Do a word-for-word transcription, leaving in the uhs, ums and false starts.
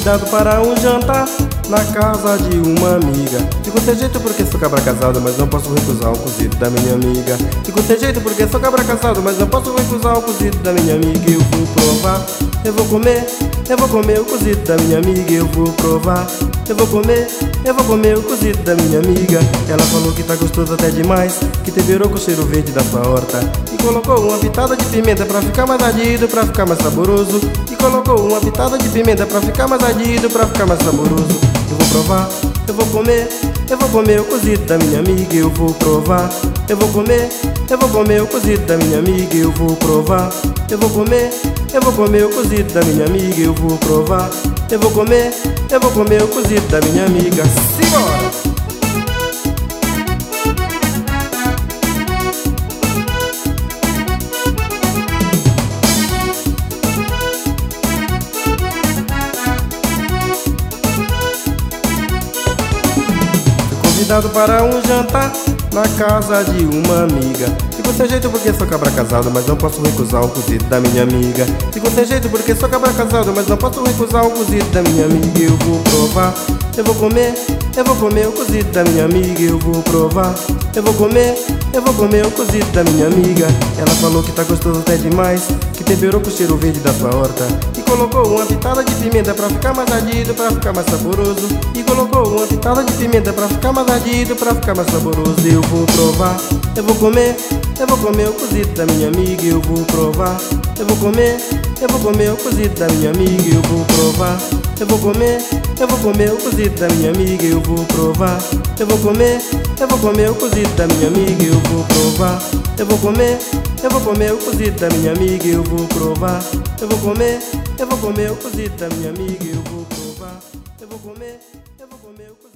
convidado para um jantar na casa de uma amiga. Fico sem jeito porque sou cabra casado, mas não posso recusar o cozido da minha amiga. Fico sem jeito porque sou cabra casado, mas não posso recusar o cozido da minha amiga. Eu vou provar, eu vou comer, eu vou comer o cozido da minha amiga. Eu vou provar, eu vou comer, eu vou comer o cozido da minha amiga. Ela falou que tá gostoso até demais, que temperou com o cheiro verde da sua horta e colocou uma pitada de pimenta pra ficar mais ardido, pra ficar mais saboroso. E colocou uma pitada de pimenta pra ficar mais ardido, pra ficar mais saboroso. Eu vou provar, eu vou comer, eu vou comer o cozido da minha amiga. Eu vou provar, eu vou comer, eu vou comer o cozido da minha amiga. Eu vou provar, eu vou comer, eu vou comer o cozido da minha amiga. Eu vou provar, eu vou comer, eu vou comer o cozido da minha amiga. Simbora! Convidado para um jantar na casa de uma amiga. Fico sem jeito porque sou cabra casado, mas não posso recusar o cozido da minha amiga. Fico sem jeito porque sou cabra casado, mas não posso recusar o cozido da minha amiga. Eu vou provar, eu vou comer, eu vou comer o cozido da minha amiga. Eu vou provar, eu vou comer, eu vou comer o cozido da minha amiga. Ela falou que tá gostoso até demais, que temperou com o cheiro verde da sua horta e colocou uma pitada de pimenta pra ficar mais ardido, pra ficar mais saboroso. E colocou uma pitada de pimenta pra ficar mais ardido, pra ficar mais saboroso. Eu vou provar, eu vou comer, eu vou comer o cozido da minha amiga. Eu vou provar, eu vou comer, eu vou comer o cozido da minha amiga. Eu vou provar, eu vou comer, eu vou comer o cozido da minha amiga. Eu vou provar, eu vou comer, eu vou comer o cozido da minha amiga. Eu vou provar, eu vou comer, eu vou comer o cozido da minha amiga. Eu vou provar, eu vou comer, eu vou comer o cozido da minha amiga. Eu vou provar, eu vou comer, eu vou comer o cozido.